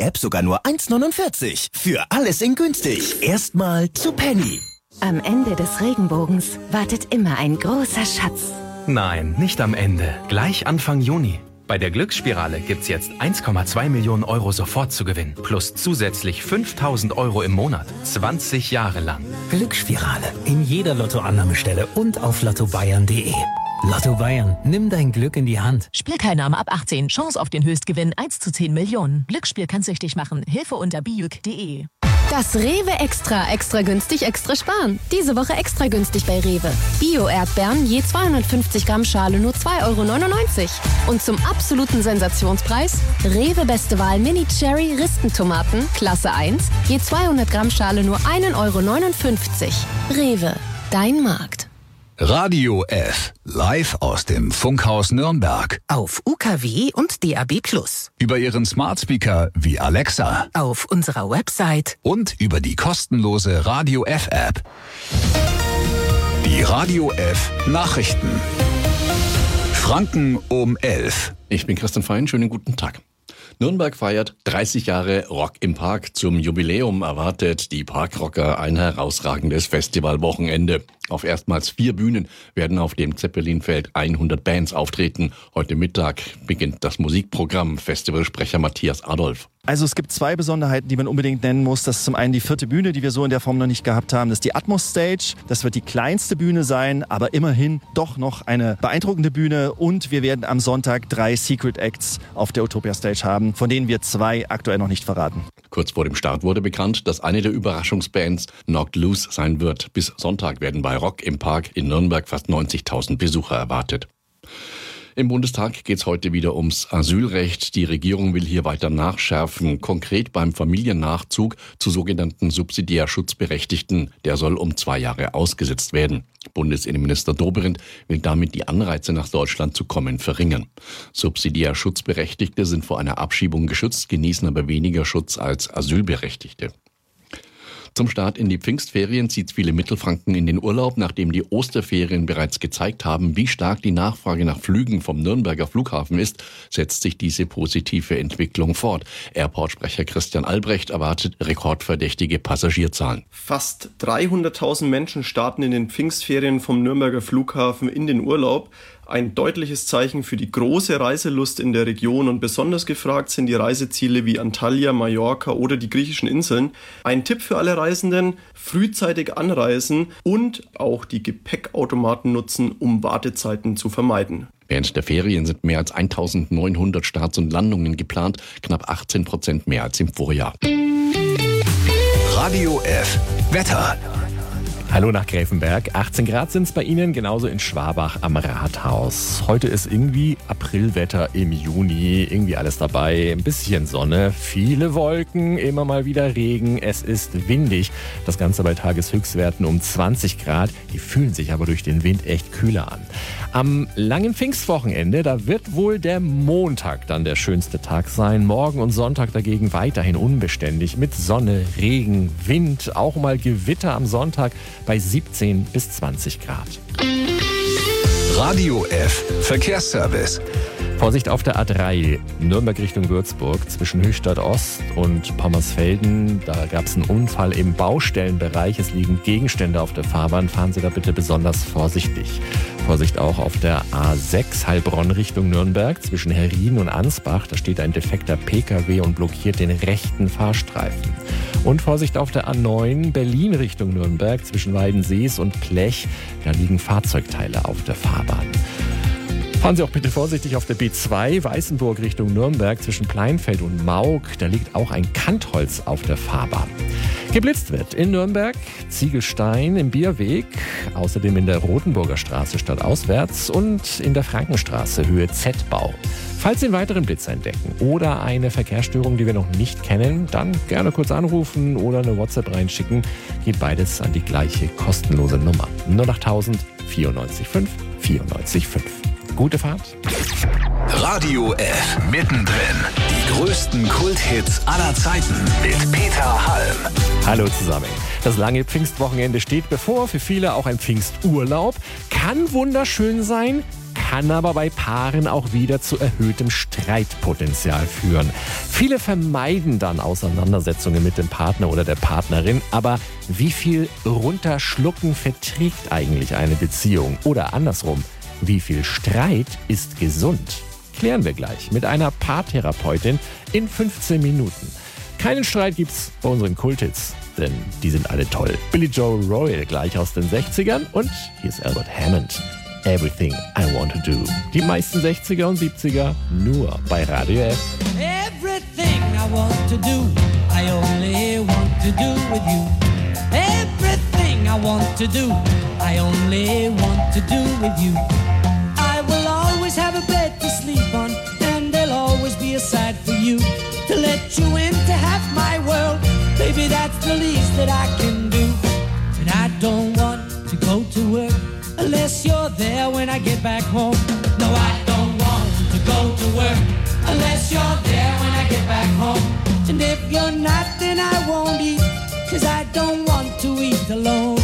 Penny-App sogar nur 1,49. Für alles in günstig. Erstmal zu Penny. Am Ende des Regenbogens wartet immer ein großer Schatz. Nein, nicht am Ende. Gleich Anfang Juni. Bei der Glücksspirale gibt's jetzt 1,2 Millionen Euro sofort zu gewinnen. Plus zusätzlich 5.000 Euro im Monat. 20 Jahre lang. Glücksspirale. In jeder Lottoannahmestelle und auf lottobayern.de. Lotto Bayern. Nimm dein Glück in die Hand. Spielteilnahme ab 18. Chance auf den Höchstgewinn 1:10 Millionen. Glücksspiel kann süchtig machen. Hilfe unter bijuk.de. Das Rewe extra günstig, extra sparen. Diese Woche extra günstig bei Rewe. Bio-Erdbeeren je 250 Gramm Schale nur 2,99 €. Und zum absoluten Sensationspreis Rewe Beste Wahl Mini Cherry Ristentomaten Klasse 1 je 200 Gramm Schale nur 1,59 €. Rewe, dein Markt. Radio F. Live aus dem Funkhaus Nürnberg. Auf UKW und DAB+. Über Ihren Smart Speaker wie Alexa. Auf unserer Website. Und über die kostenlose Radio F App. Die Radio F Nachrichten. Franken um 11. Ich bin Christian Fein, schönen guten Tag. Nürnberg feiert 30 Jahre Rock im Park. Zum Jubiläum erwartet die Parkrocker ein herausragendes Festivalwochenende. Auf erstmals 4 Bühnen werden auf dem Zeppelinfeld 100 Bands auftreten. Heute Mittag beginnt das Musikprogramm. Festivalsprecher Matthias Adolf. Also es gibt 2 Besonderheiten, die man unbedingt nennen muss. Das ist zum einen die 4. Bühne, die wir so in der Form noch nicht gehabt haben. Das ist die Atmos Stage. Das wird die kleinste Bühne sein, aber immerhin doch noch eine beeindruckende Bühne. Und wir werden am Sonntag 3 Secret Acts auf der Utopia Stage haben, von denen wir 2 aktuell noch nicht verraten. Kurz vor dem Start wurde bekannt, dass eine der Überraschungsbands Knocked Loose sein wird. Bis Sonntag werden bei Rock im Park in Nürnberg fast 90.000 Besucher erwartet. Im Bundestag geht es heute wieder ums Asylrecht. Die Regierung will hier weiter nachschärfen. Konkret beim Familiennachzug zu sogenannten subsidiär Schutzberechtigten. Der soll um 2 Jahre ausgesetzt werden. Bundesinnenminister Dobrindt will damit die Anreize, nach Deutschland zu kommen, verringern. Subsidiär Schutzberechtigte sind vor einer Abschiebung geschützt, genießen aber weniger Schutz als Asylberechtigte. Zum Start in die Pfingstferien zieht viele Mittelfranken in den Urlaub, nachdem die Osterferien bereits gezeigt haben, wie stark die Nachfrage nach Flügen vom Nürnberger Flughafen ist, setzt sich diese positive Entwicklung fort. Airport-Sprecher Christian Albrecht erwartet rekordverdächtige Passagierzahlen. Fast 300.000 Menschen starten in den Pfingstferien vom Nürnberger Flughafen in den Urlaub. Ein deutliches Zeichen für die große Reiselust in der Region und besonders gefragt sind die Reiseziele wie Antalya, Mallorca oder die griechischen Inseln. Ein Tipp für alle Reisenden: frühzeitig anreisen und auch die Gepäckautomaten nutzen, um Wartezeiten zu vermeiden. Während der Ferien sind mehr als 1.900 Starts und Landungen geplant, knapp 18% mehr als im Vorjahr. Radio F. Wetter. Hallo nach Gräfenberg. 18 Grad sind es bei Ihnen, genauso in Schwabach am Rathaus. Heute ist irgendwie Aprilwetter im Juni, irgendwie alles dabei. Ein bisschen Sonne, viele Wolken, immer mal wieder Regen. Es ist windig. Das Ganze bei Tageshöchstwerten um 20 Grad. Die fühlen sich aber durch den Wind echt kühler an. Am langen Pfingstwochenende, da wird wohl der Montag dann der schönste Tag sein. Morgen und Sonntag dagegen weiterhin unbeständig mit Sonne, Regen, Wind, auch mal Gewitter am Sonntag bei 17 bis 20 Grad. Radio F. Verkehrsservice. Vorsicht auf der A3, Nürnberg Richtung Würzburg, zwischen Höchstadt Ost und Pommersfelden. Da gab es einen Unfall im Baustellenbereich. Es liegen Gegenstände auf der Fahrbahn. Fahren Sie da bitte besonders vorsichtig. Vorsicht auch auf der A6 Heilbronn Richtung Nürnberg, zwischen Herrieden und Ansbach. Da steht ein defekter PKW und blockiert den rechten Fahrstreifen. Und Vorsicht auf der A9 Berlin Richtung Nürnberg, zwischen Weidensees und Plech. Da liegen Fahrzeugteile auf der Fahrbahn. Fahren Sie auch bitte vorsichtig auf der B2 Weißenburg Richtung Nürnberg zwischen Pleinfeld und Maug. Da liegt auch ein Kantholz auf der Fahrbahn. Geblitzt wird in Nürnberg, Ziegelstein im Bierweg, außerdem in der Rotenburger Straße stadtauswärts und in der Frankenstraße Höhe Z-Bau. Falls Sie einen weiteren Blitz entdecken oder eine Verkehrsstörung, die wir noch nicht kennen, dann gerne kurz anrufen oder eine WhatsApp reinschicken. Geht beides an die gleiche kostenlose Nummer. 08000 94 5 94 5. Gute Fahrt. Radio F. Mittendrin. Die größten Kulthits aller Zeiten mit Peter Halm. Hallo zusammen. Das lange Pfingstwochenende steht bevor. Für viele auch ein Pfingsturlaub. Kann wunderschön sein, kann aber bei Paaren auch wieder zu erhöhtem Streitpotenzial führen. Viele vermeiden dann Auseinandersetzungen mit dem Partner oder der Partnerin, aber wie viel Runterschlucken verträgt eigentlich eine Beziehung? Oder andersrum, wie viel Streit ist gesund? Klären wir gleich mit einer Paartherapeutin in 15 Minuten. Keinen Streit gibt's bei unseren Kulthits, denn die sind alle toll. Billy Joe Royal gleich aus den 60ern und hier ist Albert Hammond. Everything I Want to Do. Die meisten 60er und 70er nur bei Radio F. Everything I want to do, I only want to do with you. Everything I want to do, I only want to do with you. I will always have a bed to sleep on, and there'll always be a side for you. To let you into half my world, baby, that's the least that I can do. And I don't want to go to work unless you're there when I get back home. No, I don't want to go to work unless you're there when I get back home. And if you're not, then I won't eat, 'cause I don't want to eat alone.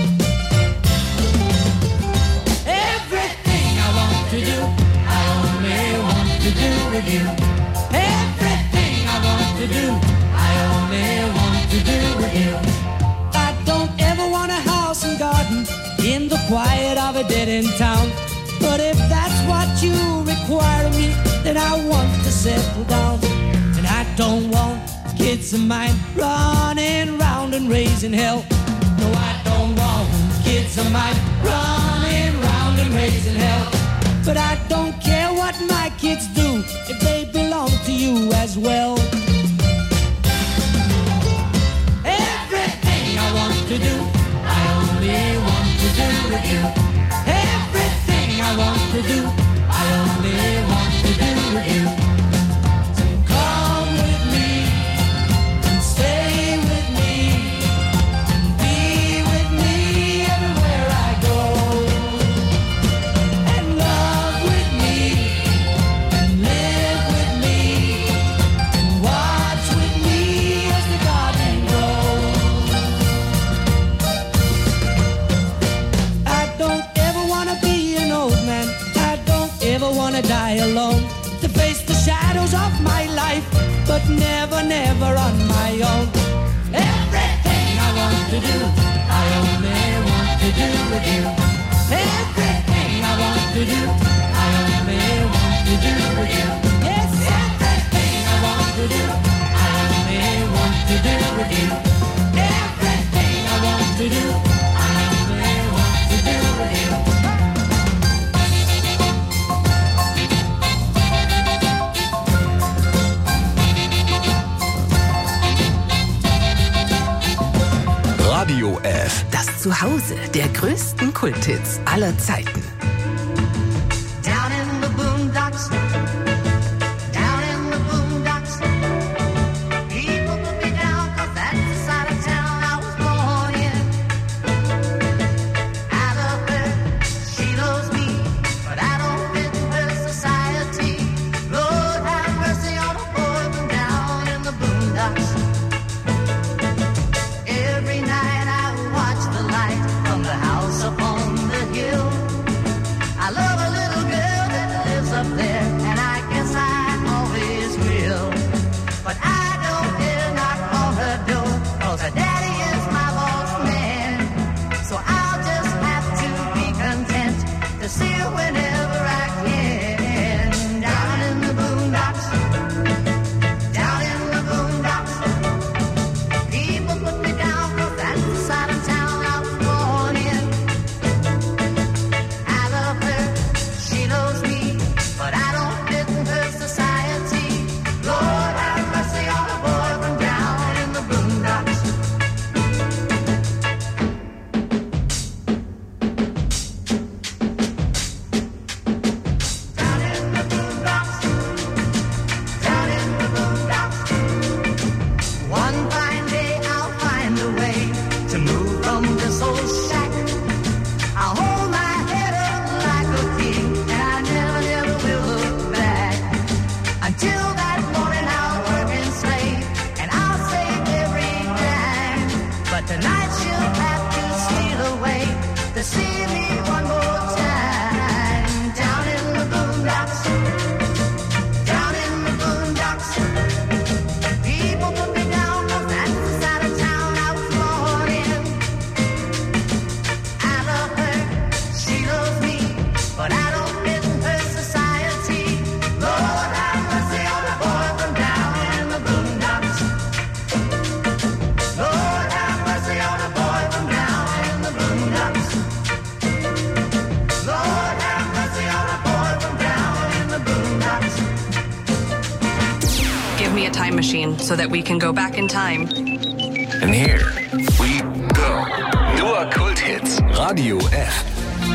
Everything I want to do, I only want to do with you. Everything I want to do, I only want to do with you. I don't ever want a house and garden in the quiet of a dead-end town. But if that's what you require of me, then I want to settle down. And I don't want kids of mine running round and raising hell. No, I don't want kids of mine running round and raising hell. But I don't care what my kids do if they belong to you as well. Everything I want to do, I only want to do with you. Everything I want to do, I only want to do with you. So come with me and stay with me and be with me everywhere I go. And love with me and live with me and watch with me as the garden grows. I don't ever want to be an old man. I don't ever want to die alone. To face the shadows of my life, but never, never on my own. Everything I want to do, I only want to do with you. Everything I want to do, I only want to do with you. Yes, everything I want to do, I only want to do with you. Everything I want to do, I only want to do with you. Radio F. Das Zuhause der größten Kulthits aller Zeiten. Down in the boondocks, down in the boondocks, people put me down 'cause that's the side of town I was born in. I love her, she loves me, but I don't fit her society. Lord have mercy on a boy from down in the boondocks. Every night I watch the light from the house upon the hill. I love a little girl that lives up there, and I guess I always will. But I don't dare knock on her door, 'cause her daddy is my boss man. So I'll just have to be content to see her whenever I can. Down in the boondocks, down in the boondocks, machine so that we can go back in time. And here we go. Nur Kulthits. Radio F.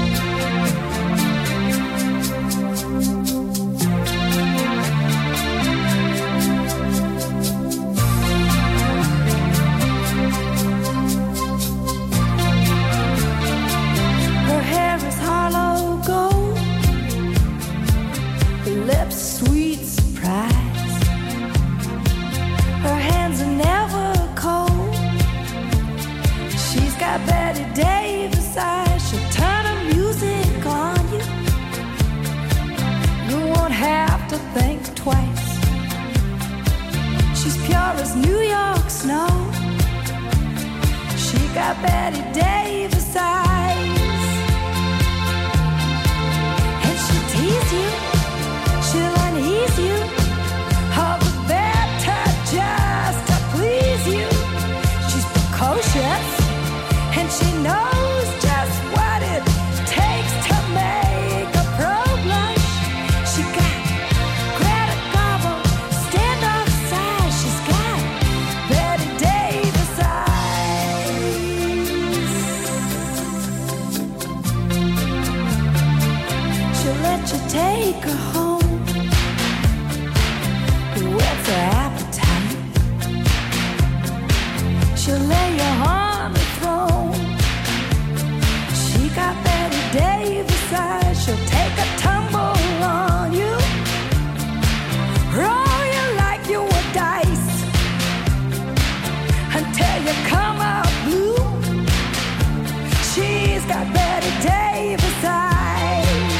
Her hair is hollow gold, her lips sweet surprise. Her hands are never cold. She's got Betty Davis eyes. She'll turn her music on you. You won't have to think twice. She's pure as New York snow. She got Betty Davis eyes. And she'll tease you, she'll unease you, all the better just to please you. She's precocious, and she knows just what it takes to make a pro blush. She got Greta Garbo, standoff size. She's got Betty Davis eyes. She'll let you take her home. What's her appetite? She'll lay you on the throne. She got Betty Davis eyes. She'll take a tumble on you, roll you like you were dice, until you come out blue. She's got Betty Davis eyes.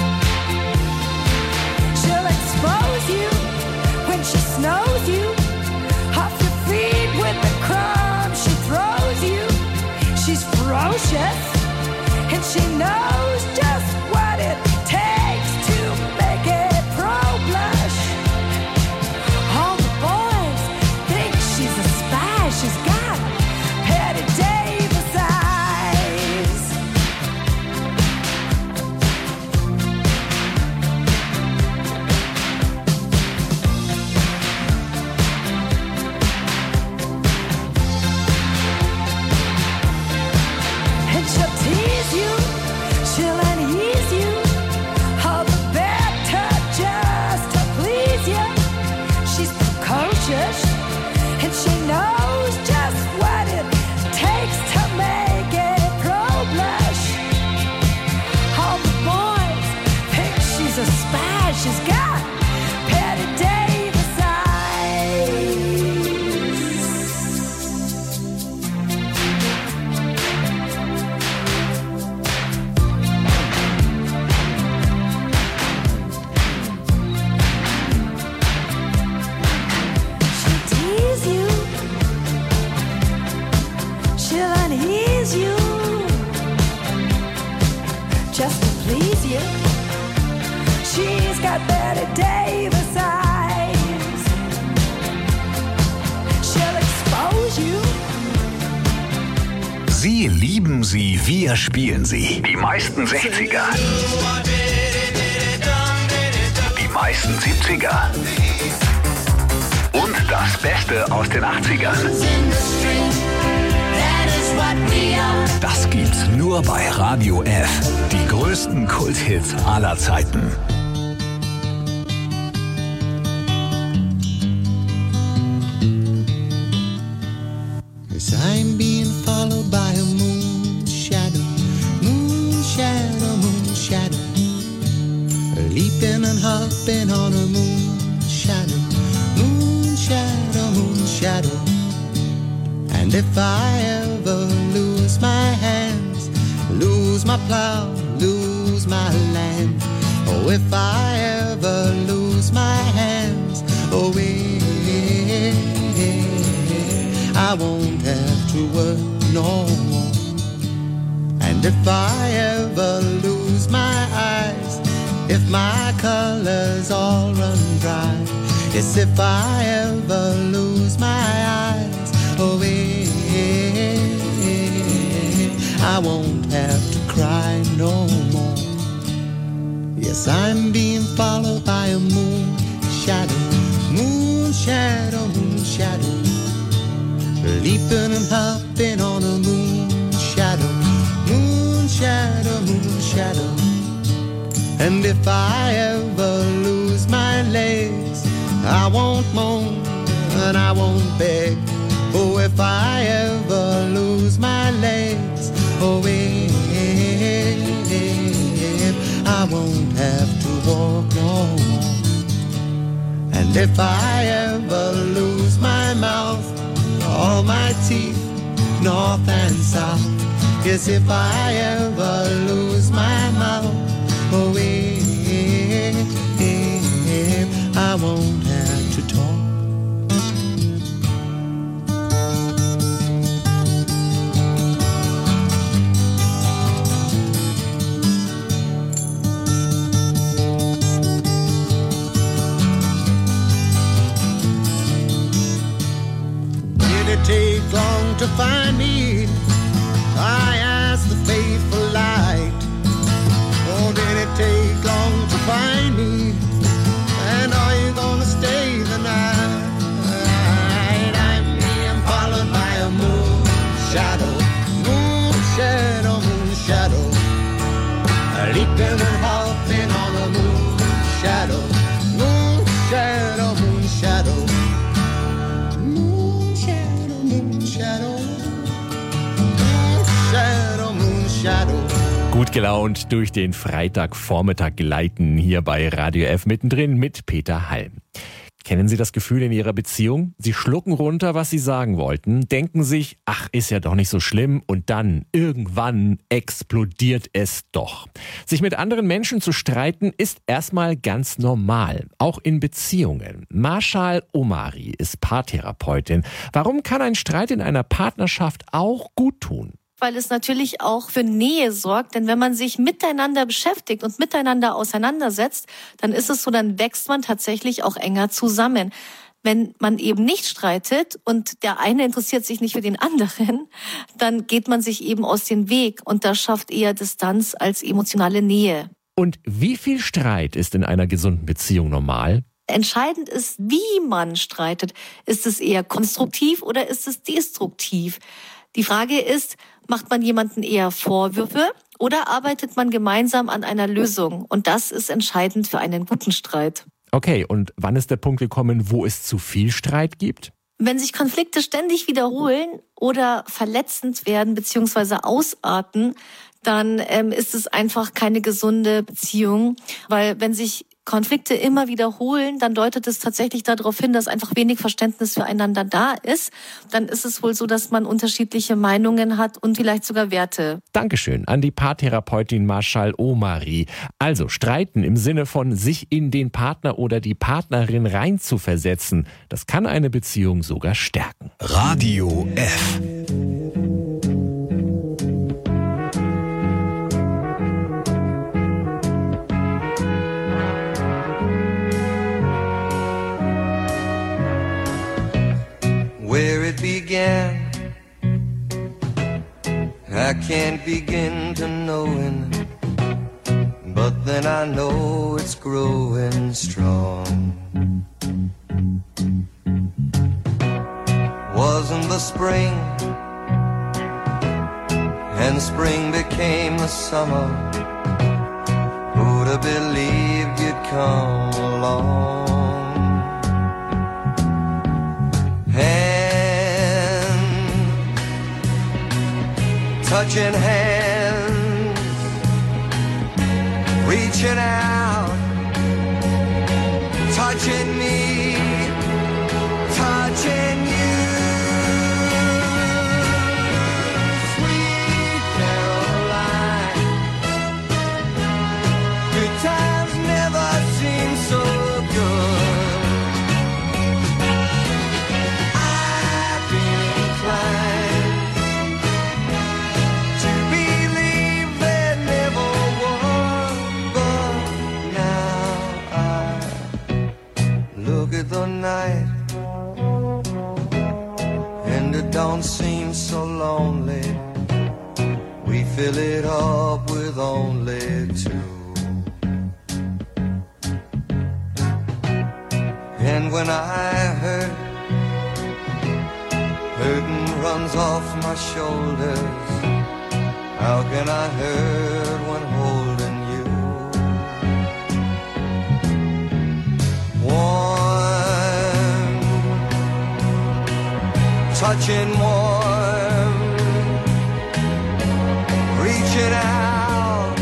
She'll expose you when she snows you off your feet with the crumbs she throws you. She's ferocious, and she knows just what it takes to make it pro blush. All the boys think she's a spy. She's got Betty Davis eyes. And she'll tease you, she'll unease you, all the better just to please you. She's precocious, and she knows just what it takes to make it pro blush. All the boys think she's a spy. She's got Betty Davis eyes. She'll tease you, she'll unease you, just to please you. She's got Betty Davis eyes. She'll expose you. Sie lieben sie, wir spielen sie. Die meisten 60er. Die meisten 70er. Und das Beste aus den 80ern. Das gibt's nur bei Radio F. Die größten Kulthits aller Zeiten. As I'm being followed by a moon shadow, moon shadow, moon shadow, leaping and hopping on a moon shadow, moon shadow, moon shadow. And if I ever lose my hands, lose my plow, lose my land, oh, if I ever lose my hands, oh, I won't have to work no more. And if I ever lose my eyes, if my colors all run dry, yes, if I ever lose my eyes, oh, I won't have to cry no more. Yes, I'm being followed by a moon shadow, moon moon shadow, leaping and hopping on a moon shadow, moon shadow, moon shadow. And if I ever lose my legs, I won't moan and I won't beg. Oh, if I ever lose my legs, oh, if I won't have to walk no more. And if I ever lose my mouth, all my teeth, north and south. Yes, if I ever lose my mouth, oh, if I won't have to talk. Take long to find me, I asked the faithful light. Oh, did it take long to find me? And are you gonna stay the night? I'm being followed by a moon shadow, moon shadow, moon shadow, leaping and hopping on a moon shadow, moon shadow, moon shadow. Gut gelaunt durch den Freitagvormittag gleiten hier bei Radio F mittendrin mit Peter Halm. Kennen Sie das Gefühl in Ihrer Beziehung? Sie schlucken runter, was Sie sagen wollten, denken sich, ach, ist ja doch nicht so schlimm und dann, irgendwann explodiert es doch. Sich mit anderen Menschen zu streiten, ist erstmal ganz normal, auch in Beziehungen. Marshal Omari ist Paartherapeutin. Warum kann ein Streit in einer Partnerschaft auch gut tun? Weil es natürlich auch für Nähe sorgt. Denn wenn man sich miteinander beschäftigt und miteinander auseinandersetzt, dann ist es so, dann wächst man tatsächlich auch enger zusammen. Wenn man eben nicht streitet und der eine interessiert sich nicht für den anderen, dann geht man sich eben aus dem Weg und das schafft eher Distanz als emotionale Nähe. Und wie viel Streit ist in einer gesunden Beziehung normal? Entscheidend ist, wie man streitet. Ist es eher konstruktiv oder ist es destruktiv? Die Frage ist, macht man jemanden eher Vorwürfe oder arbeitet man gemeinsam an einer Lösung? Und das ist entscheidend für einen guten Streit. Okay, und wann ist der Punkt gekommen, wo es zu viel Streit gibt? Wenn sich Konflikte ständig wiederholen oder verletzend werden bzw. ausarten, dann ist es einfach keine gesunde Beziehung. Weil wenn sich Konflikte immer wiederholen, dann deutet es tatsächlich darauf hin, dass einfach wenig Verständnis füreinander da ist. Dann ist es wohl so, dass man unterschiedliche Meinungen hat und vielleicht sogar Werte. Dankeschön an die Paartherapeutin Marshal Omari. Also streiten im Sinne von sich in den Partner oder die Partnerin reinzuversetzen, das kann eine Beziehung sogar stärken. Radio F. Where it began, I can't begin to knowing, but then I know it's growing strong. Wasn't the spring, and spring became the summer. Who'd have believed you'd come along? Touching hands, reaching out, touching me, touching you. Sweet Caroline, good times never seem so good. I've been inclined the night, and it don't seem so lonely. We fill it up with only two. And when I heard Burden runs off my shoulders. How can I hurt when holding you? Warm, touching warm, reaching out,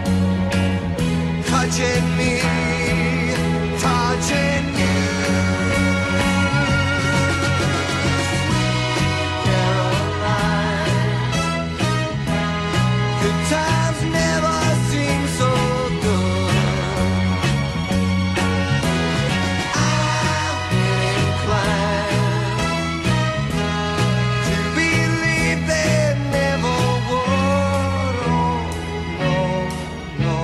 touching me, touching you. Times never seem so good. I've been inclined to believe they never would. Oh, no,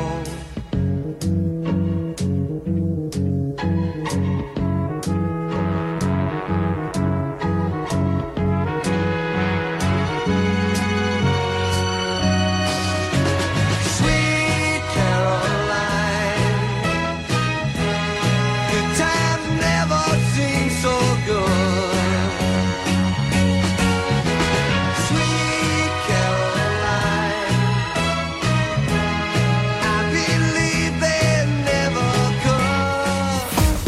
Sweet Caroline, good times never seem so good. Sweet Caroline, I believe they never could.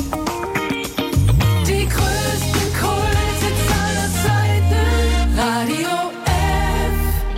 Die größten Kulthits aller Zeiten. Radio F.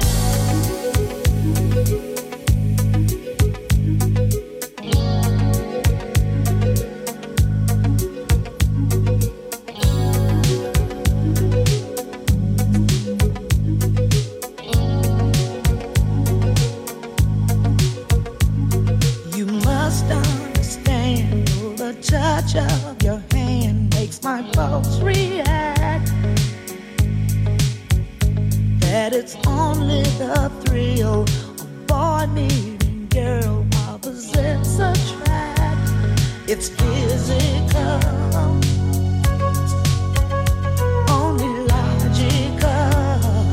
You must understand, the touch of your hand makes my pulse react. That it's only the thrill of boy meeting girl opposites attract. It's physical, only logical.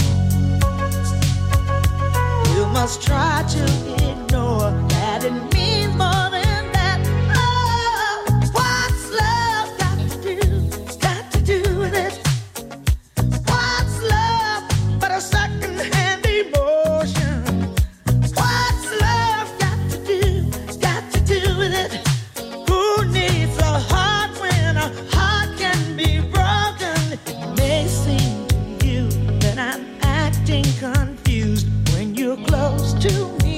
You must try to ignore that it means more than that. Oh, what's love got to do? Got to do with it. What's love but a second-hand emotion? What's love got to do? Got to do with it. Who needs a heart when a heart can be broken? It may seem to you that I'm acting confused when you're close to me.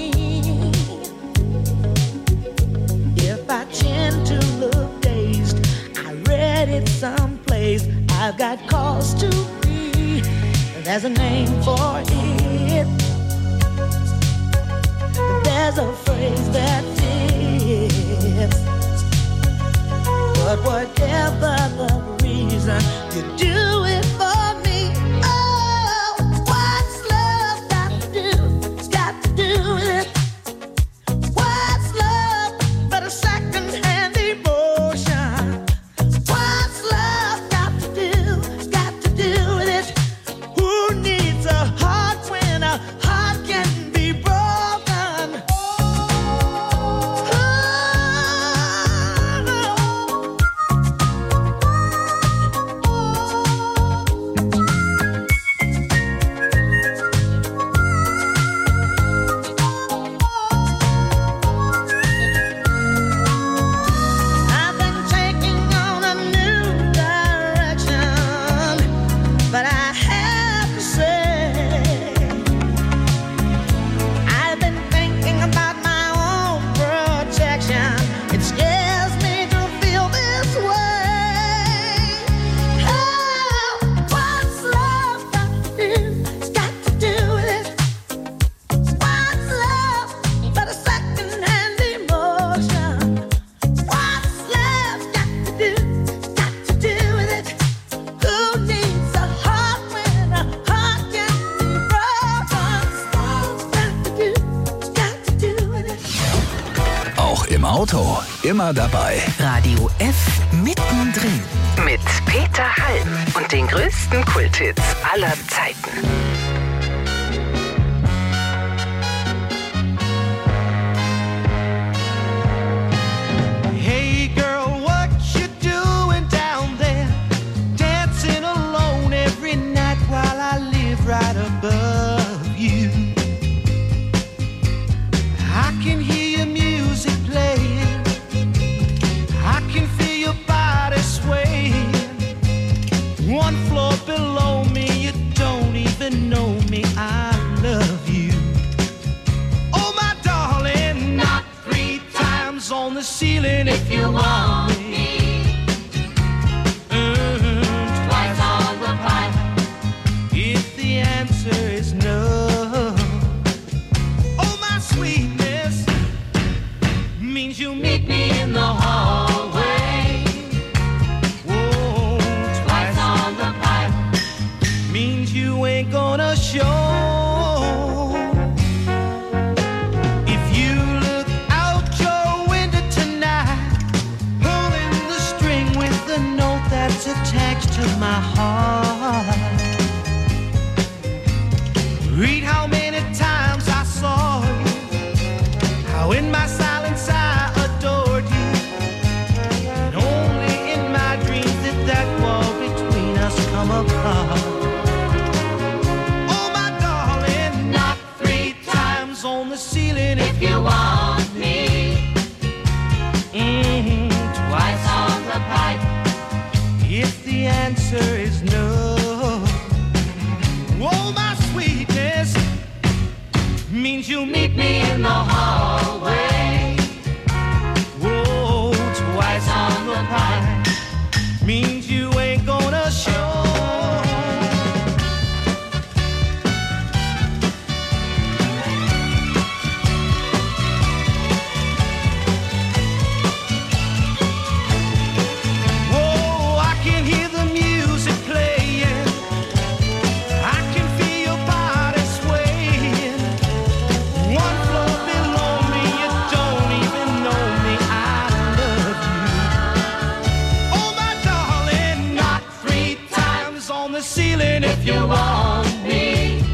If I tend to look dazed, I read it someplace. I've got cause to be. There's a name for it. There's a phrase that fits. But whatever the reason, you do it for me. Oh, what's love got to do? Got to do with it. What's love but a second-hand emotion? What's love got to do? Got to do with it. Who needs a heart when a heart can be broken? I've been taking on a new direction, but I have to say, I've been thinking about my own protection. It scares me to feel this way. Oh, what's love got to do? Got to do with it. What's love but a second-hand emotion? What's love got to do? Got to do with it. Who needs a heart when a heart can be broken? Got to do with it. Auch im Auto immer dabei. Radio F mittendrin. Mit Peter Halm und den größten Kulthits aller Zeiten. Hey girl, what you doing down there? Dancing alone every night while ain't gonna show. If you look out your window tonight, pulling the string with the note that's attached to my heart. Read how many times I saw you, how in my silence I adored you, and only in my dreams did that wall between us come apart. Oh my darling, knock 3 times on the ceiling if you want me. Twice on the pipe if the answer is no. Oh my sweetness means you'll meet me in the hallway. Whoa, twice on the pipe means you ain't gonna show. Whoa, I can hear the music playing. I can feel your body swaying. One floor below me, you don't even know me. I love you. Oh my darling, knock 3 times on the ceiling if you want me.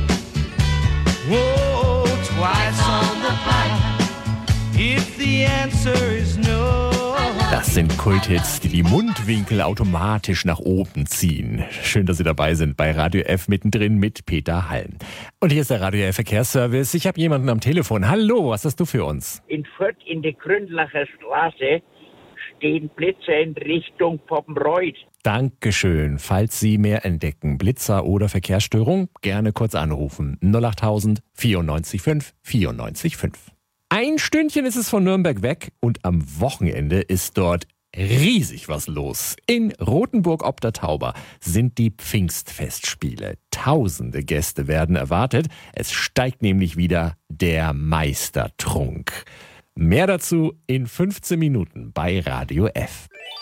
Whoa, twice on the pipe if the answer is no. Das sind Kulthits, die Mundwinkel automatisch nach oben ziehen. Schön, dass Sie dabei sind bei Radio F mittendrin mit Peter Halm. Und hier ist der Radio F Verkehrsservice. Ich habe jemanden am Telefon. Hallo, was hast du für uns? In Fürth in der Grünlacher Straße stehen Blitzer in Richtung Poppenreuth. Dankeschön. Falls Sie mehr entdecken, Blitzer oder Verkehrsstörung, gerne kurz anrufen. 08000 94 5 94 5. Ein Stündchen ist es von Nürnberg weg und am Wochenende ist dort riesig was los. In Rothenburg ob der Tauber sind die Pfingstfestspiele. Tausende Gäste werden erwartet. Es steigt nämlich wieder der Meistertrunk. Mehr dazu in 15 Minuten bei Radio F.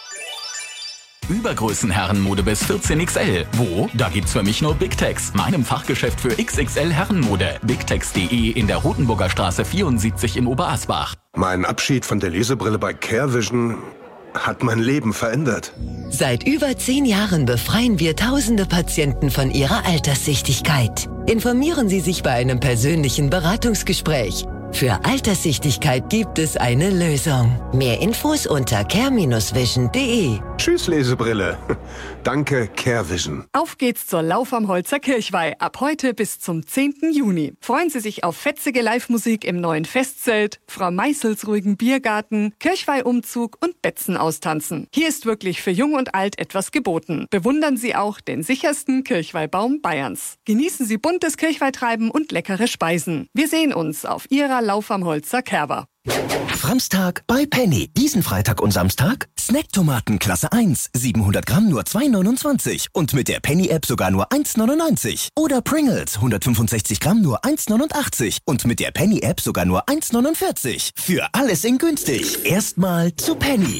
Übergrößenherrenmode bis 14XL. Wo? Da gibt's für mich nur Big Tex, meinem Fachgeschäft für XXL Herrenmode. BigTex.de in der Rothenburger Straße 74 in Oberasbach. Mein Abschied von der Lesebrille bei CareVision hat mein Leben verändert. Seit über 10 Jahren befreien wir tausende Patienten von ihrer Alterssichtigkeit. Informieren Sie sich bei einem persönlichen Beratungsgespräch. Für Alterssichtigkeit gibt es eine Lösung. Mehr Infos unter care-vision.de. Tschüss, Lesebrille. Danke, CareVision. Auf geht's zur Lauf am Holzer Kirchweih. Ab heute bis zum 10. Juni. Freuen Sie sich auf fetzige Live-Musik im neuen Festzelt, Frau Meißels ruhigen Biergarten, Kirchweih-Umzug und Betzen austanzen. Hier ist wirklich für Jung und Alt etwas geboten. Bewundern Sie auch den sichersten Kirchweihbaum Bayerns. Genießen Sie buntes Kirchweih-Treiben und leckere Speisen. Wir sehen uns auf Ihrer Lauf am Holzer Kerber. Framstag bei Penny. Diesen Freitag und Samstag Snacktomaten Klasse 1, 700 Gramm nur 2,29 und mit der Penny-App sogar nur 1,99. Oder Pringles, 165 Gramm nur 1,89 und mit der Penny-App sogar nur 1,49. Für alles in günstig. Erstmal zu Penny.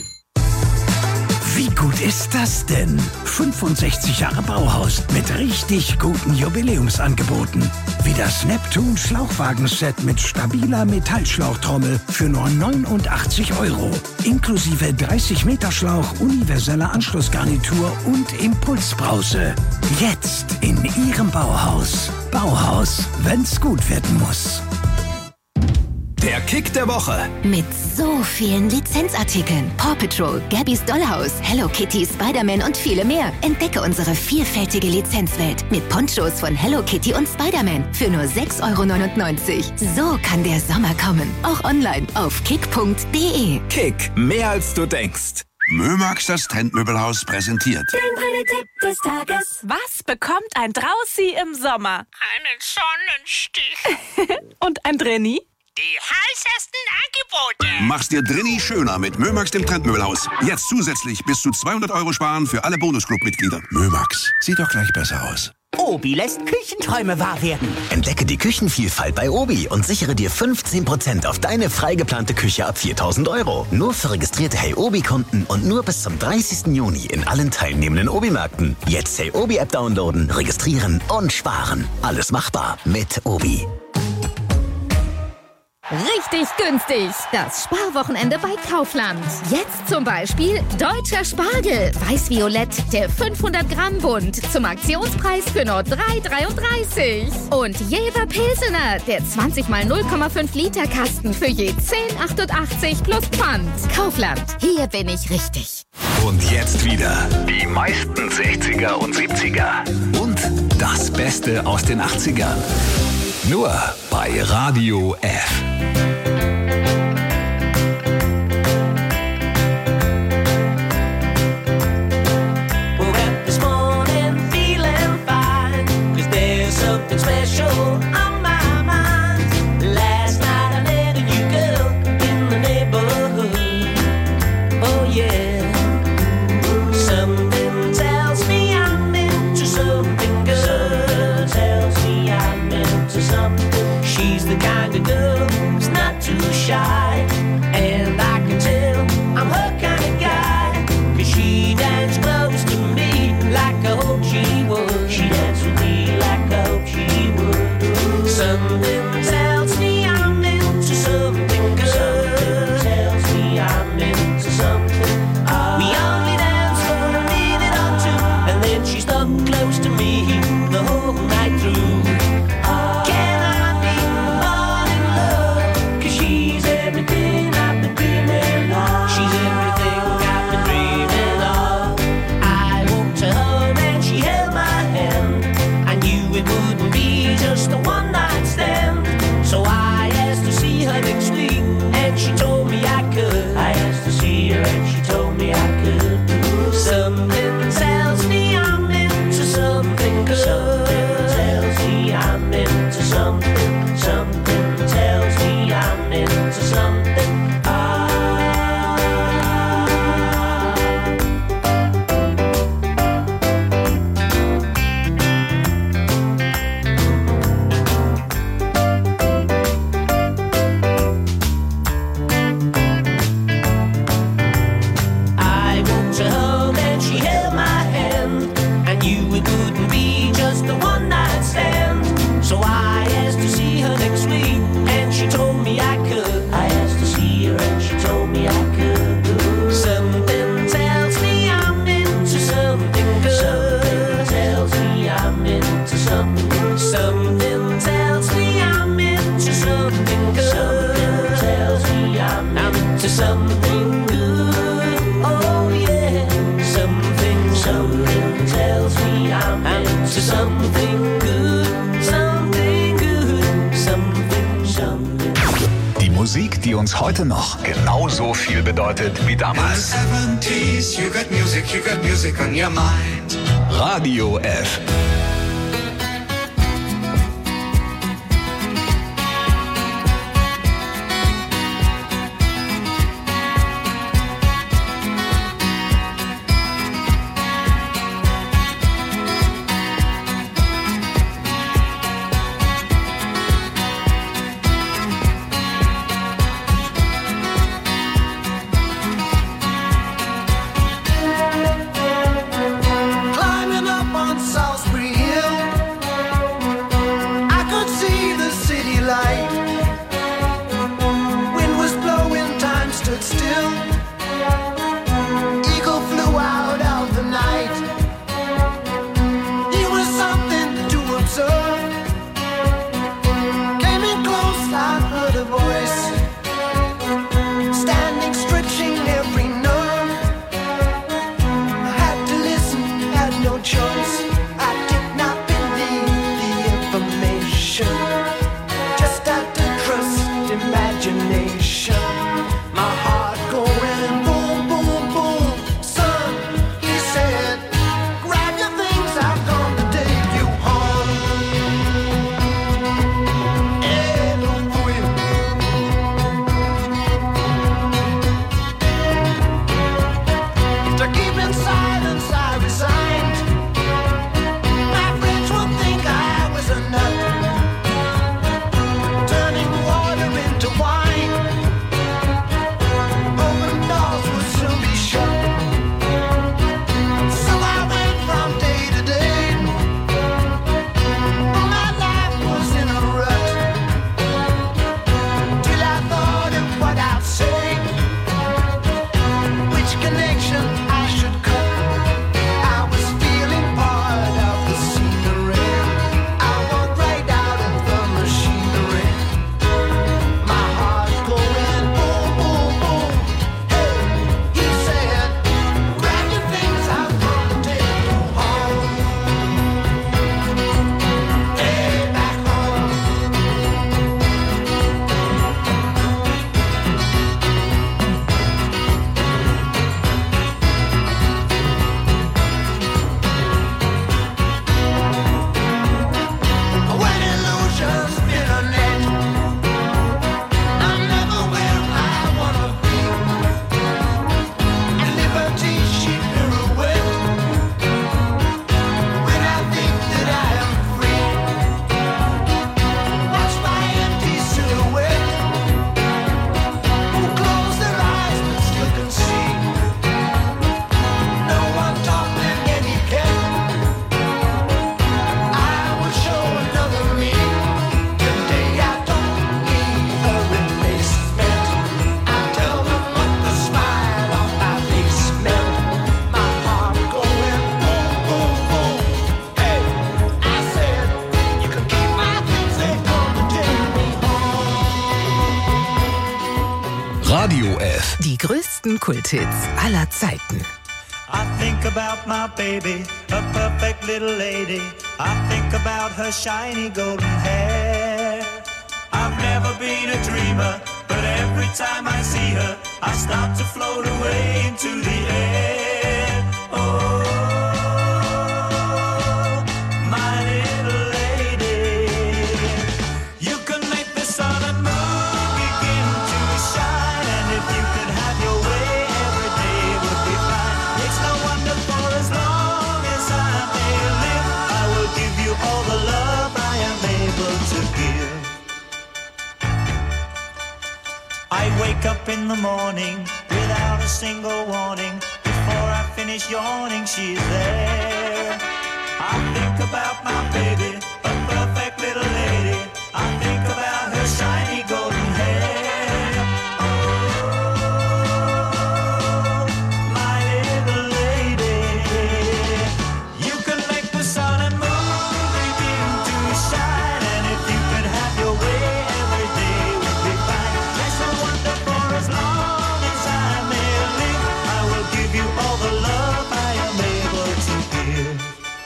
Wie gut ist das denn? 65 Jahre Bauhaus mit richtig guten Jubiläumsangeboten. Wie das Neptun Schlauchwagenset mit stabiler Metallschlauchtrommel für nur 89 €. Inklusive 30 Meter Schlauch, universeller Anschlussgarnitur und Impulsbrause. Jetzt in Ihrem Bauhaus. Bauhaus, wenn's gut werden muss. Der Kick der Woche. Mit so vielen Lizenzartikeln. Paw Patrol, Gabby's Dollhouse, Hello Kitty, Spider-Man und viele mehr. Entdecke unsere vielfältige Lizenzwelt mit Ponchos von Hello Kitty und Spider-Man für nur 6,99 €. So kann der Sommer kommen. Auch online auf kick.de. Kick, mehr als du denkst. Mömax, das Trendmöbelhaus, präsentiert. Den Tipp des Tages. Was bekommt ein Draußi im Sommer? Einen Sonnenstich. Und ein Drenni? Die heißesten Angebote. Mach's dir drinni schöner mit Mömax, dem Trendmöbelhaus. Jetzt zusätzlich bis zu 200 € sparen für alle Bonusclub-Mitglieder. Mömax, sieht doch gleich besser aus. Obi lässt Küchenträume wahr werden. Entdecke die Küchenvielfalt bei Obi und sichere dir 15% auf deine frei geplante Küche ab 4.000 €. Nur für registrierte Hey Obi-Kunden und nur bis zum 30. Juni in allen teilnehmenden Obi-Märkten. Jetzt Hey Obi-App downloaden, registrieren und sparen. Alles machbar mit Obi. Richtig günstig. Das Sparwochenende bei Kaufland. Jetzt zum Beispiel deutscher Spargel. Weiß-Violett, der 500 Gramm Bund. Zum Aktionspreis für nur 3,33. Und Jever Pilsener, der 20 mal 0,5 Liter Kasten für je 10,88 plus Pfand. Kaufland. Hier bin ich richtig. Und jetzt wieder die meisten 60er und 70er. Und das Beste aus den 80ern. Nur bei Radio F. Something special on my mind. Last night I met a new girl in the neighborhood. Oh yeah. Something tells me I'm into something good. Something tells me I'm into something. She's the kind of girl who's not too shy, and I can tell I'm her kind of guy. 'Cause she danced close to me like I hoped she would. She danced with me like I hoped she would. Something tells me I'm into something good. Something tells me I'm into something. We only danced for a minute or two, and then she stuck close to me the whole night through. Can I be more in love? 'Cause she's everything I've been dreaming of. She's everything I've been dreaming of. I walked to her and she held my hand. I knew it wouldn't be just a one night stand. So I asked to see her next week, and she told me I could. I asked to see her and she told me I could. Something tells me I'm into something good. Something tells me I'm into something. Something tells me I'm into something. I walked her home and she held my hand. I knew it wouldn't be just a one night stand. So I asked to see her next week, and she told me I could. I asked to see her and she told me I could. Something tells me I'm into something good. Something tells me I'm into something. Something tells me I'm into something good. Something tells me I'm into something good. Oh yeah. Something tells me I'm into something good. Something good. Something. Die Musik, die uns heute noch genauso viel bedeutet wie damals. 70s, you got music on your mind. Radio F. Climbing up on South Street. Die größten Kulthits aller Zeiten. I think about my baby, a perfect little lady. I think about her shiny golden hair. I've never been a dreamer, but every time I see her, I start to float away into the air. Oh, my little lady. You can make the sun and moon begin to shine, and if you could have your way, every day would be fine. It's no wonder, for as long as I may live, I will give you all the love I am able to give. I wake up in the morning without a single warning. Before I finish yawning, she's there. I think about my baby, a perfect little lady. I think about her shiny golden hair. Oh, my little lady. You can make the sun and moon begin to shine, and if you could have your way, every day would be fine. Yes, I wonder, for as long as I may live, I will give you all the love I am able to give.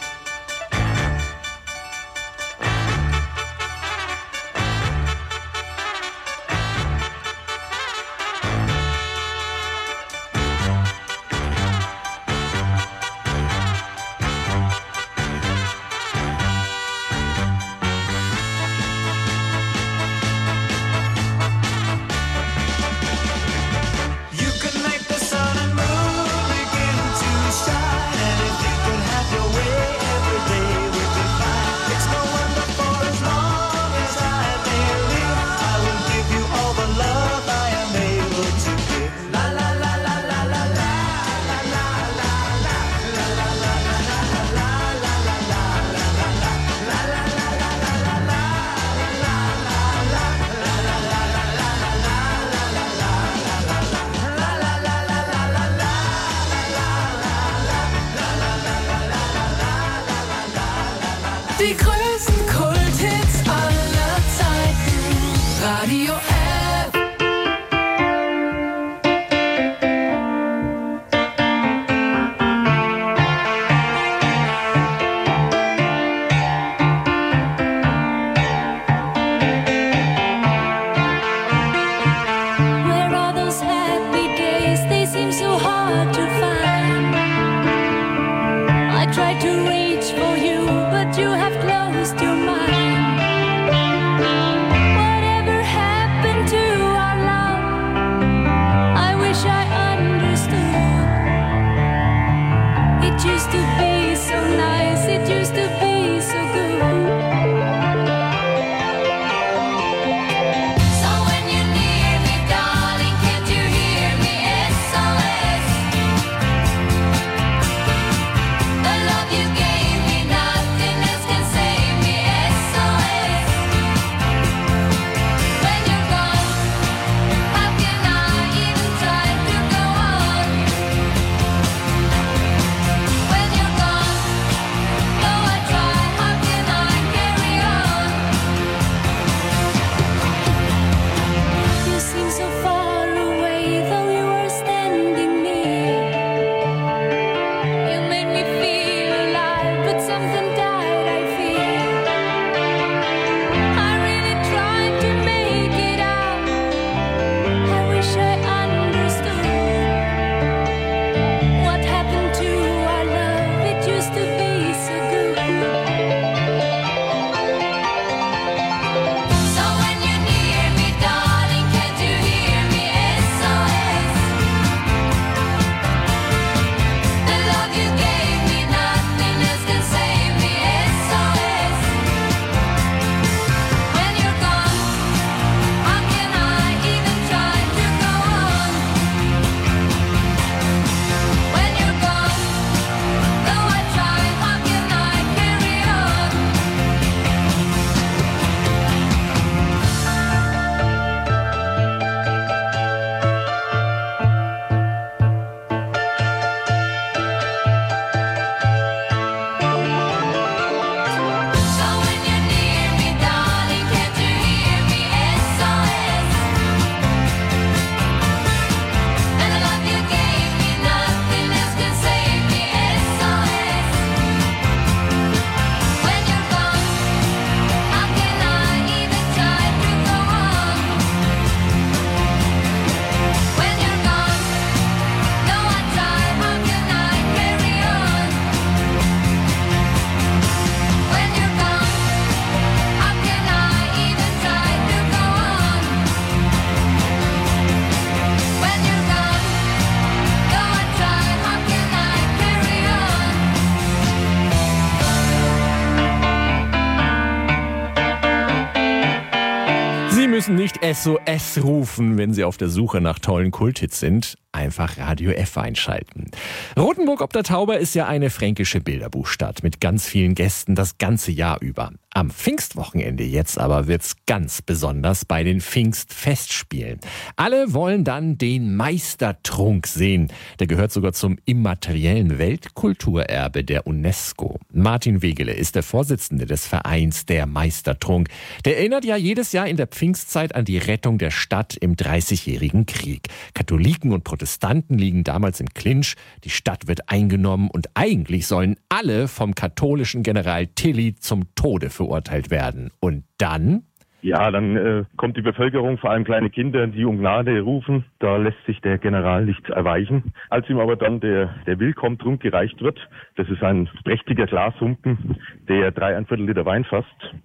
You can make the sun and moon begin to shine, and if you could have your way, every day would be fine. It's no wonder, for as long as I may live, I will give you all the love I am able to give. La la la la la la la la la la la la la la la la Die größten Kulthits aller Zeiten. Radio F. Where are those happy days? They seem so hard to find. I tried to reach for you, but you have closed your mind. Whatever happened to our love? I wish I understood. It used to be so nice, it used to be so good. So when you're near me, darling, can't you hear me? SOS. The love you gave me, nothing else can save me. müssen nicht SOS rufen, wenn Sie auf der Suche nach tollen Kulthits sind. Einfach Radio F einschalten. Rothenburg ob der Tauber ist ja eine fränkische Bilderbuchstadt mit ganz vielen Gästen das ganze Jahr über. Am Pfingstwochenende jetzt aber wird's ganz besonders bei den Pfingstfestspielen. Alle wollen dann den Meistertrunk sehen. Der gehört sogar zum immateriellen Weltkulturerbe der UNESCO. Martin Wegele ist der Vorsitzende des Vereins Der Meistertrunk. Der erinnert ja jedes Jahr in der Pfingstzeit an die Rettung der Stadt im Dreißigjährigen Krieg. Katholiken und Protestanten liegen damals im Clinch. Die Stadt wird eingenommen und eigentlich sollen alle vom katholischen General Tilly zum Tode verurteilt werden. Und dann? Ja, dann kommt die Bevölkerung, vor allem kleine Kinder, die um Gnade rufen. Da lässt sich der General nicht erweichen. Als ihm aber dann der Willkommtrunk gereicht wird, das ist ein prächtiger Glashumpen, der 3¼ Liter Wein fasst,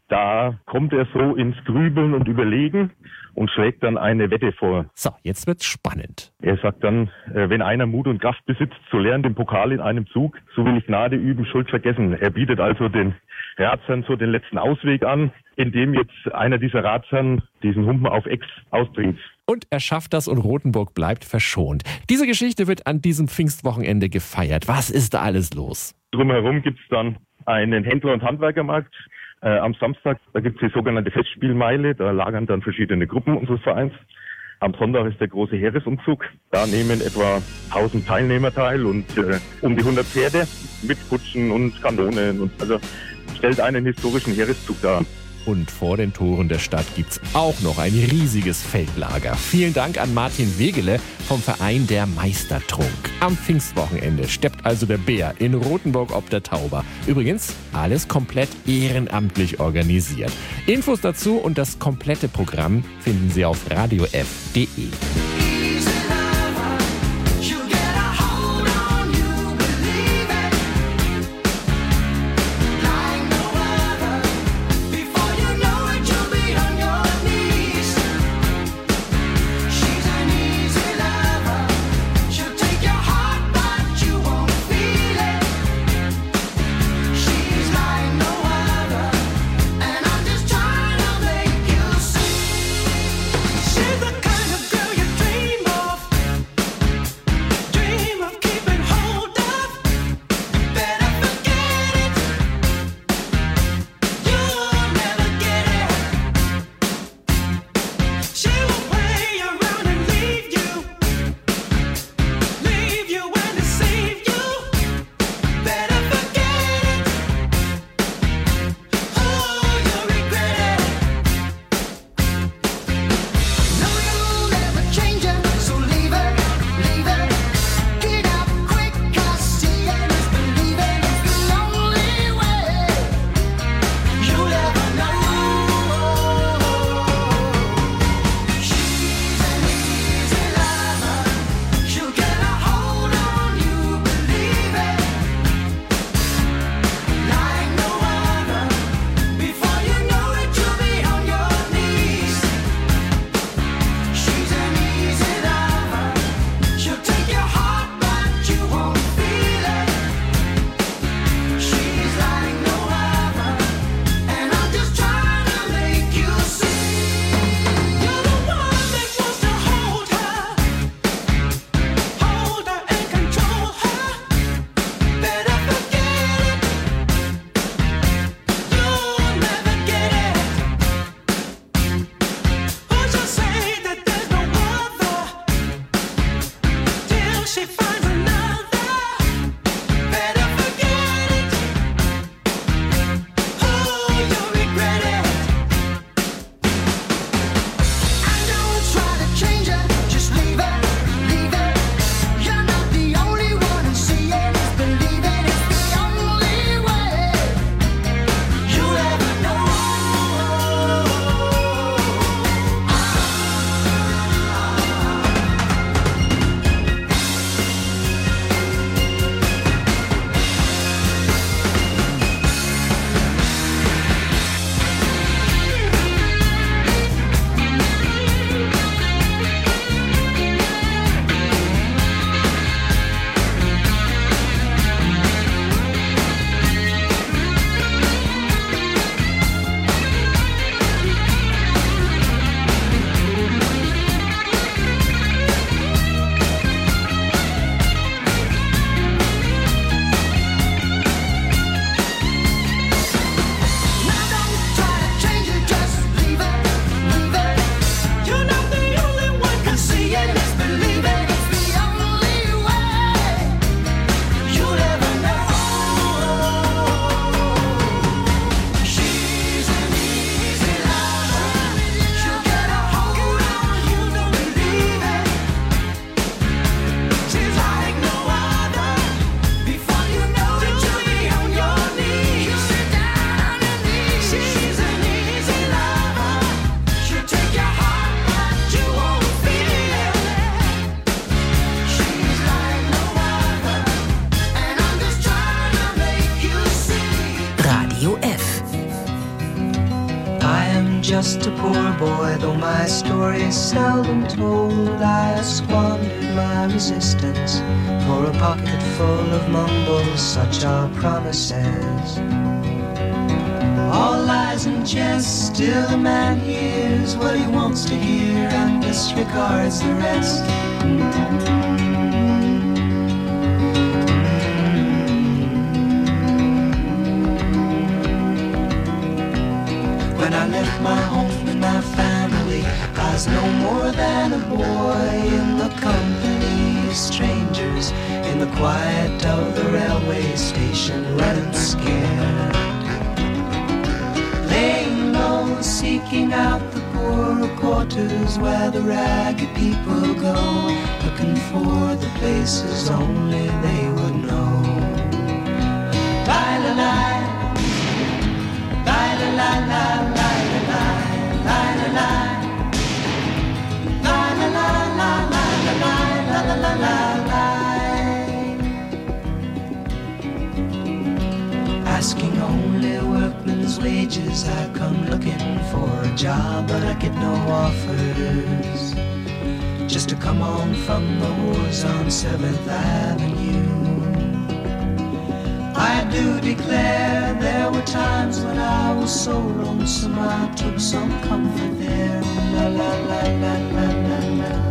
da kommt er so ins Grübeln und Überlegen und schlägt dann eine Wette vor. So, jetzt wird's spannend. Er sagt dann, wenn einer Mut und Kraft besitzt, so lernt den Pokal in einem Zug, so will ich Gnade üben, Schuld vergessen. Er bietet also den Ratsherrn so den letzten Ausweg an, indem jetzt einer dieser Ratsherren diesen Humpen auf Ex ausbringt. Und er schafft das und Rothenburg bleibt verschont. Diese Geschichte wird an diesem Pfingstwochenende gefeiert. Was ist da alles los? Drumherum gibt's dann einen Händler- und Handwerkermarkt. Am Samstag, da gibt's die sogenannte Festspielmeile, da lagern dann verschiedene Gruppen unseres Vereins. Am Sonntag ist der große Heeresumzug. Da nehmen etwa 1000 Teilnehmer teil und um die 100 Pferde mit Kutschen und Kanonen. Und also stellt einen historischen Heereszug dar. Und vor den Toren der Stadt gibt's auch noch ein riesiges Feldlager. Vielen Dank an Martin Wegele vom Verein Der Meistertrunk. Am Pfingstwochenende steppt also der Bär in Rothenburg ob der Tauber. Übrigens, alles komplett ehrenamtlich organisiert. Infos dazu und das komplette Programm finden Sie auf radiof.de. She's the kind of girl you just a poor boy, though my story is seldom told. I squandered my resistance for a pocket full of mumbles, such are promises. All lies and jest, still a man hears what he wants to hear and disregards the rest. When I left my home and my family, I was no more than a boy in the company of strangers, in the quiet of the railway station, running scared. Laying low, seeking out the poorer quarters where the ragged people go, looking for the places only they would know. Lie-la-lie, lie-la-lie-lie. Asking only workmen's wages, I come looking for a job, but I get no offers. Just to come on from the wars on 7th Avenue. I do declare there were times when I was so lonesome I took some comfort there. La la la la la la la.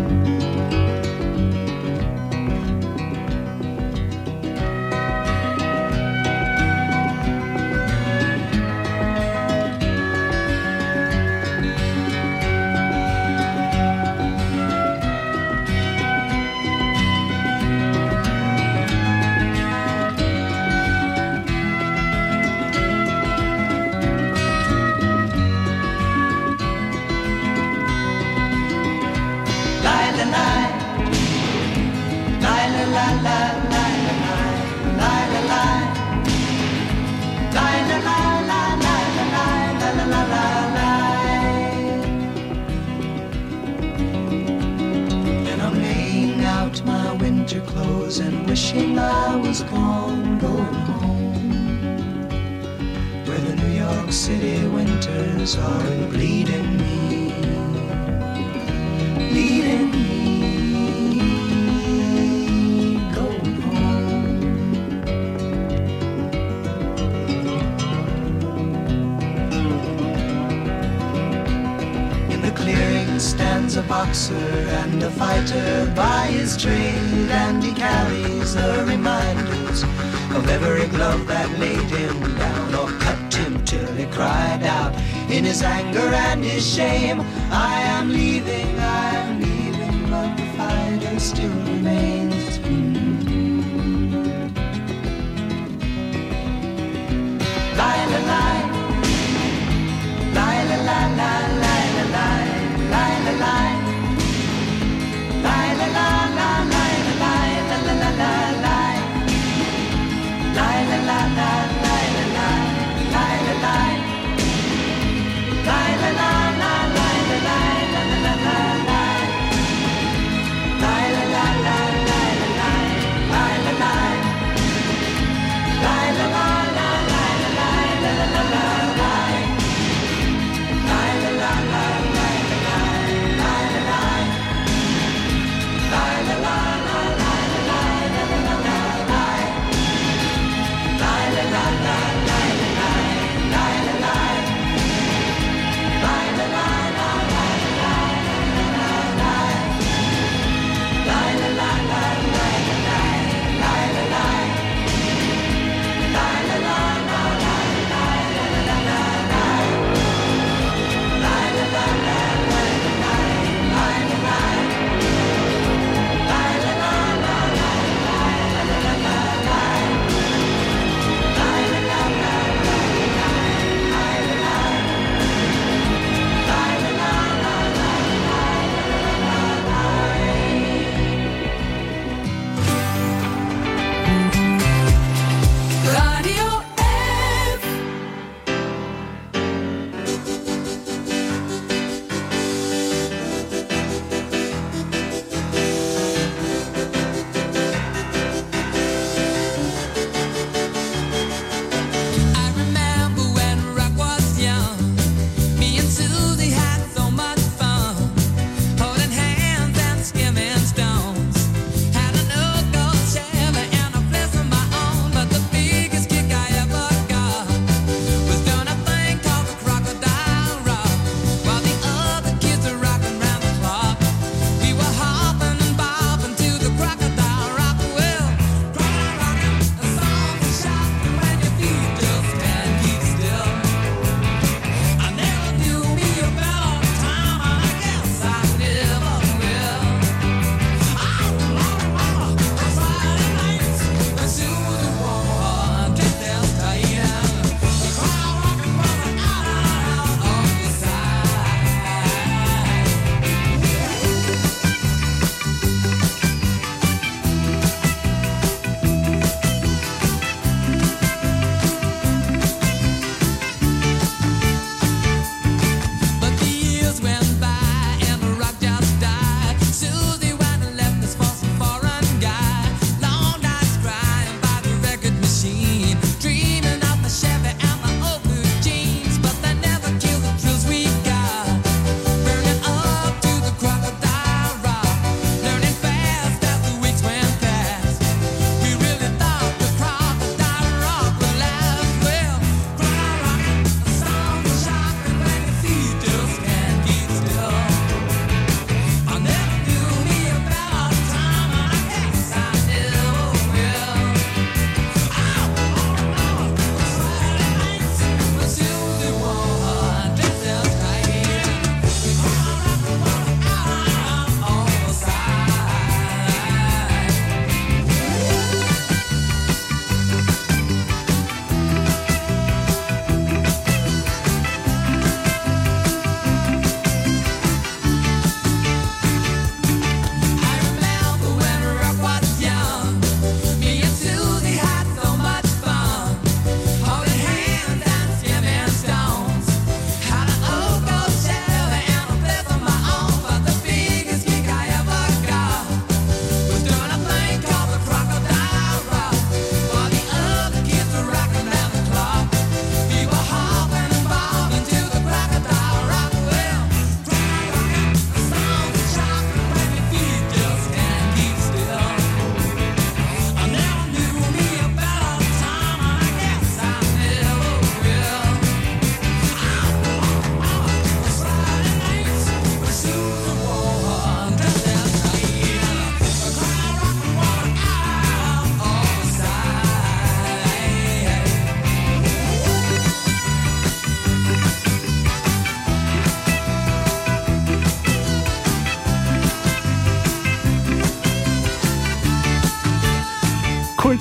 And wishing I was gone, going home, where the New York City winters are bleeding me, bleeding me, going home. In the clearing stands a boxer and a fighter by his trade, and he carries the reminders of every glove that laid him down or cut him till he cried out in his anger and his shame, I am leaving, but the fighter still remains. Lie, la, lie, lie, la, lie, lie, lie, la, lie, lie, la, lie, lie, la, lie, lie, lie, la, lie, la, la, la, lie, lie, lie, la, la, lie, lie, la, lie, lie, la, lie, lie, la, la, lie, lie, la, lie, la, la, la, lie, lie, la, la, lie, lie,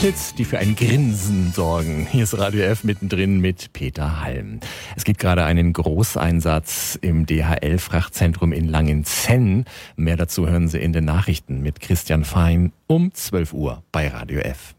Kulthits, die für ein Grinsen sorgen. Hier ist Radio F mittendrin mit Peter Halm. Es gibt gerade einen Großeinsatz im DHL-Frachtzentrum in Langenzenn. Mehr dazu hören Sie in den Nachrichten mit Christian Fein um 12 Uhr bei Radio F.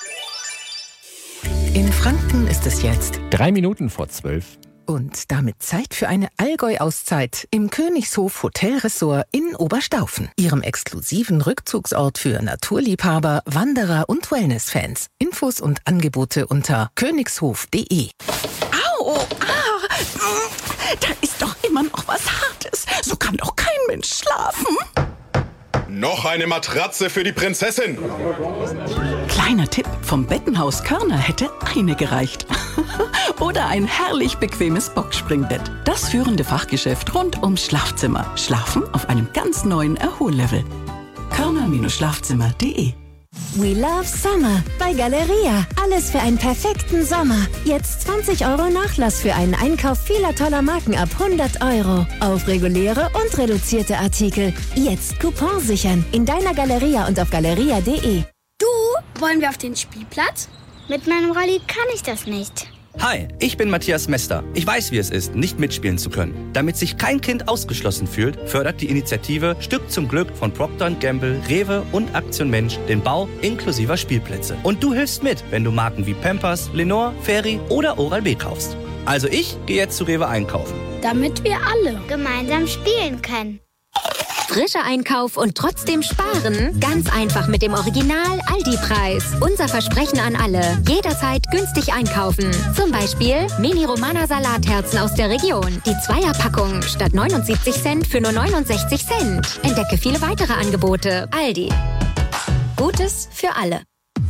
In Franken ist es jetzt 3 Minuten vor 12. Und damit Zeit für eine Allgäu-Auszeit im Königshof Hotelressort in Oberstaufen, Ihrem exklusiven Rückzugsort für Naturliebhaber, Wanderer und Wellness-Fans. Infos und Angebote unter königshof.de. Au! Da ist doch immer noch was Hartes. So kann doch kein Mensch schlafen. Noch eine Matratze für die Prinzessin. Kleiner Tipp, vom Bettenhaus Körner hätte eine gereicht. Oder ein herrlich bequemes Boxspringbett. Das führende Fachgeschäft rund ums Schlafzimmer. Schlafen auf einem ganz neuen Erhollevel. Körner-Schlafzimmer.de. We love Summer bei Galeria. Alles für einen perfekten Sommer. Jetzt 20 € Nachlass für einen Einkauf vieler toller Marken ab 100 € auf reguläre und reduzierte Artikel. Jetzt Coupon sichern in deiner Galeria und auf galeria.de. Du, wollen wir auf den Spielplatz? Mit meinem Rolli kann ich das nicht. Hi, ich bin Matthias Mester. Ich weiß, wie es ist, nicht mitspielen zu können. Damit sich kein Kind ausgeschlossen fühlt, fördert die Initiative Stück zum Glück von Procter & Gamble, Rewe und Aktion Mensch den Bau inklusiver Spielplätze. Und du hilfst mit, wenn du Marken wie Pampers, Lenore, Fairy oder Oral-B kaufst. Also ich gehe jetzt zu Rewe einkaufen. Damit wir alle gemeinsam spielen können. Frischer Einkauf und trotzdem sparen? Ganz einfach mit dem Original-Aldi-Preis. Unser Versprechen an alle. Jederzeit günstig einkaufen. Zum Beispiel Mini-Romana-Salatherzen aus der Region. Die Zweierpackung statt 79 Cent für nur 69 Cent. Entdecke viele weitere Angebote. Aldi. Gutes für alle.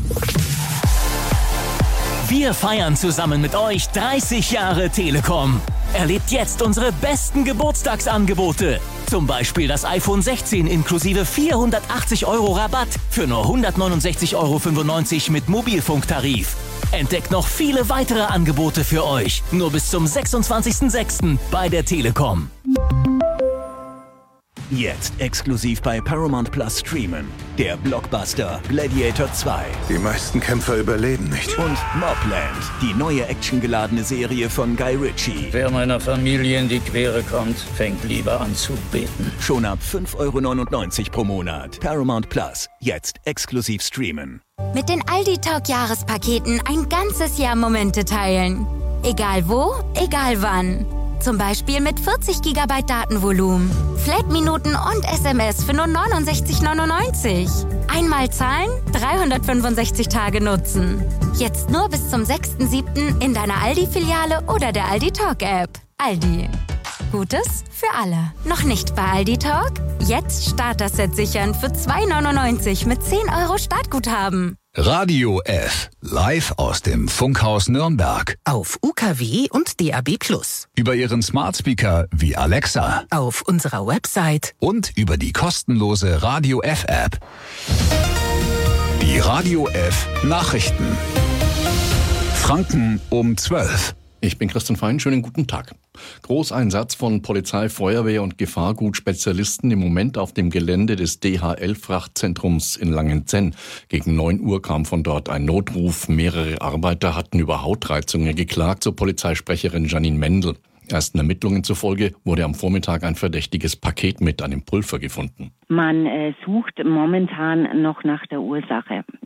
Wir feiern zusammen mit euch 30 Jahre Telekom. Erlebt jetzt unsere besten Geburtstagsangebote. Zum Beispiel das iPhone 16 inklusive 480 € Rabatt für nur 169,95 € mit Mobilfunktarif. Entdeckt noch viele weitere Angebote für euch. Nur bis zum 26.06. bei der Telekom. Jetzt exklusiv bei Paramount Plus streamen. Der Blockbuster Gladiator 2. Die meisten Kämpfer überleben nicht. Und Mobland, die neue actiongeladene Serie von Guy Ritchie. Wer meiner Familie in die Quere kommt, fängt lieber an zu beten. Schon ab 5,99 € pro Monat. Paramount Plus, jetzt exklusiv streamen. Mit den Aldi Talk Jahrespaketen ein ganzes Jahr Momente teilen. Egal wo, egal wann. Zum Beispiel mit 40 GB Datenvolumen, Flat-Minuten und SMS für nur 69,99 €. Einmal zahlen, 365 Tage nutzen. Jetzt nur bis zum 6.7. in deiner Aldi-Filiale oder der Aldi Talk-App. Aldi. Gutes für alle. Noch nicht bei Aldi Talk? Jetzt Starter-Set sichern für 2,99 € mit 10 € Startguthaben. Radio F. Live aus dem Funkhaus Nürnberg. Auf UKW und DAB+. Über Ihren Smart Speaker wie Alexa. Auf unserer Website. Und über die kostenlose Radio F App. Die Radio F Nachrichten. Franken um 12. Ich bin Christian Fein, schönen guten Tag. Großeinsatz von Polizei, Feuerwehr und Gefahrgutspezialisten im Moment auf dem Gelände des DHL-Frachtzentrums in Langenzenn. Gegen 9 Uhr kam von dort ein Notruf. Mehrere Arbeiter hatten über Hautreizungen geklagt, so Polizeisprecherin Janine Mendel. Ersten Ermittlungen zufolge wurde am Vormittag ein verdächtiges Paket mit einem Pulver gefunden. Man sucht momentan noch nach der Ursache.